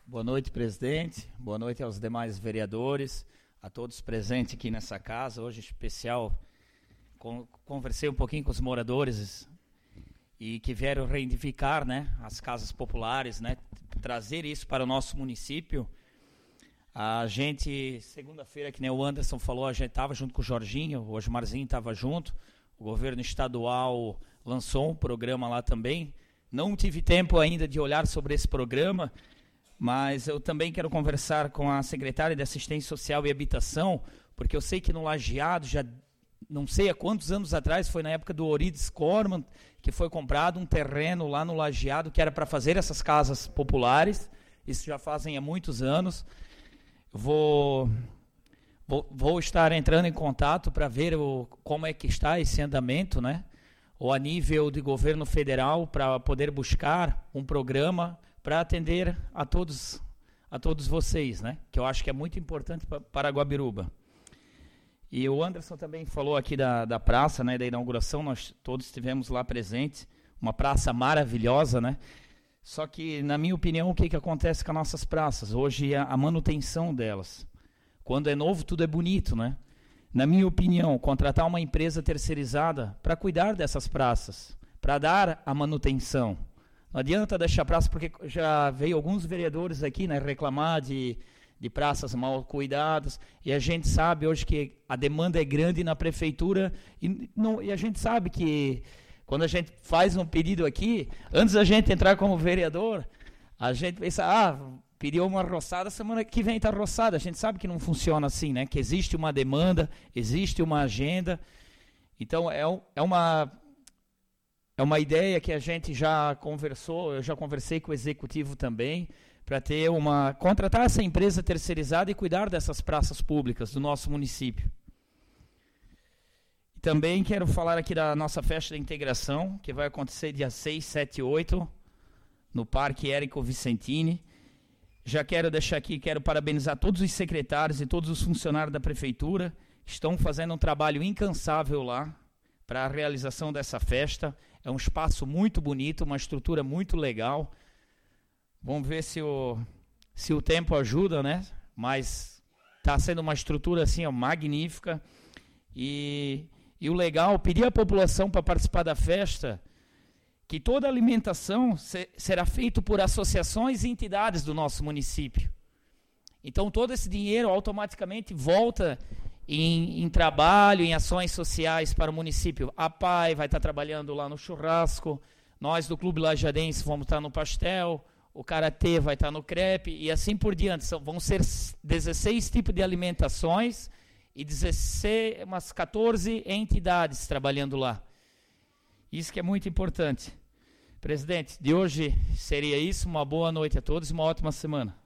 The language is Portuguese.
Boa noite, presidente. Boa noite aos demais vereadores, a todos presentes aqui nessa casa. Hoje, em especial, conversei um pouquinho com os moradores e que vieram reivindicar, né, as casas populares, né, trazer isso para o nosso município. A gente, segunda-feira, que nem o Anderson falou, a gente estava junto com o Jorginho, o Osmarzinho estava junto, o governo estadual lançou um programa lá também. Não tive tempo ainda de olhar sobre esse programa, mas eu também quero conversar com a secretária de Assistência Social e Habitação, porque eu sei que no Lajeado, já não sei há quantos anos atrás, foi na época do Orides Corman, que foi comprado um terreno lá no Lajeado, que era para fazer essas casas populares. Isso já fazem há muitos anos. Vou estar entrando em contato para ver como é que está esse andamento, né? Ou a nível de governo federal, para poder buscar um programa para atender a todos vocês, né? Que eu acho que é muito importante para Guabiruba. E o Anderson também falou aqui da praça, né? Da inauguração, nós todos estivemos lá presentes. Uma praça maravilhosa, né? Só que, na minha opinião, o que acontece com as nossas praças? Hoje, a manutenção delas. Quando é novo, tudo é bonito, né? Na minha opinião, contratar uma empresa terceirizada para cuidar dessas praças, para dar a manutenção. Não adianta deixar praça, porque já veio alguns vereadores aqui, né, reclamar de praças mal cuidadas, e a gente sabe hoje que a demanda é grande na prefeitura, e a gente sabe que quando a gente faz um pedido aqui, antes da gente entrar como vereador, a gente pensa, pediu uma roçada, semana que vem está roçada. A gente sabe que não funciona assim, né? Que existe uma demanda, existe uma agenda. Então, é uma ideia que a gente já conversou, eu já conversei com o executivo também, para contratar essa empresa terceirizada e cuidar dessas praças públicas do nosso município. Também quero falar aqui da nossa festa da integração, que vai acontecer dia 6, 7 e 8, no Parque Érico Vicentini. Já quero deixar aqui, quero parabenizar todos os secretários e todos os funcionários da prefeitura que estão fazendo um trabalho incansável lá para a realização dessa festa. É um espaço muito bonito, uma estrutura muito legal. Vamos ver se o tempo ajuda, né? Mas está sendo uma estrutura assim, magnífica. E o legal, pedir à população para participar da festa, que toda a alimentação será feita por associações e entidades do nosso município. Então, todo esse dinheiro automaticamente volta em trabalho, em ações sociais para o município. A PAI vai estar trabalhando lá no churrasco, nós do Clube Lajadense vamos estar no pastel, o Karatê vai estar no crepe, e assim por diante. Vão ser 16 tipos de alimentações e 14 entidades trabalhando lá. Isso que é muito importante. Presidente, de hoje seria isso. Uma boa noite a todos e uma ótima semana.